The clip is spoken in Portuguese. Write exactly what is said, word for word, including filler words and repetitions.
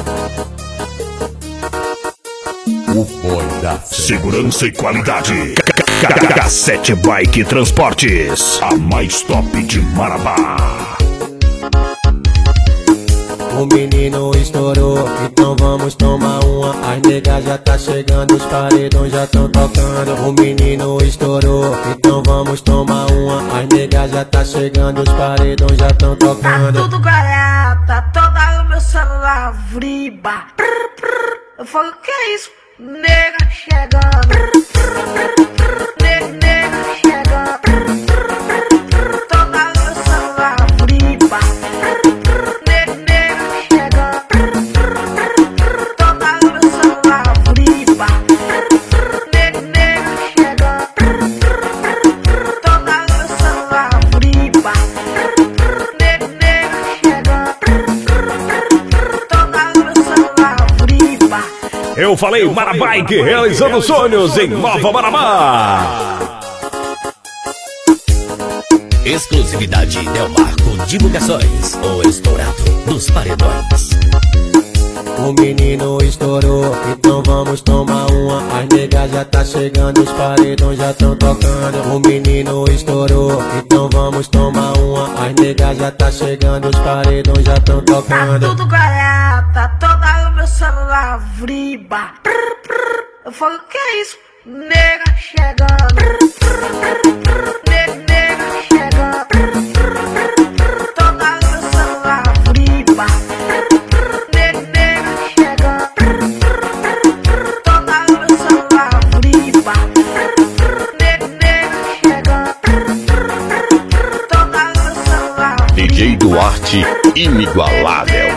O boi da segurança e qualidade. Cassete Bike Transportes, a mais top de Marabá. O menino estourou, então vamos tomar uma. As negas já tá chegando, os paredões já tão tocando. O menino estourou, então vamos tomar uma. As negas já tá chegando, os paredões já tão tocando. Tá tudo garata, toda o meu celular vriba. Eu falo, o que é isso? Nega chegando. Ne- Nega chegando. Toda o meu celular vriba. Ne- Nega chegando. Toda o meu celular vriba. Ne- Nega chegando. Toda o meu celular vriba. Ne- Nega chegando. Toda o meu celular vriba. Eu falei Marabike, realizando sonhos em Nova Marabá. Exclusividade Delmarco Divulgações, o estourado dos paredões. O menino estourou, então vamos tomar uma. As negas já tá chegando, os paredões já tão tocando. O menino estourou, então vamos tomar uma. As negas já tá chegando, os paredões já tão Tá tocando. tudo garata, toda o meu celular vriba. Eu falo, o que é isso? Nega chegando. Ne- Nega chegando. Toda o meu celular vriba. Ne- Nega chegando. Toda o meu celular vriba. Ne- Nega chegando. Toda o meu celular D J Duarte inigualável.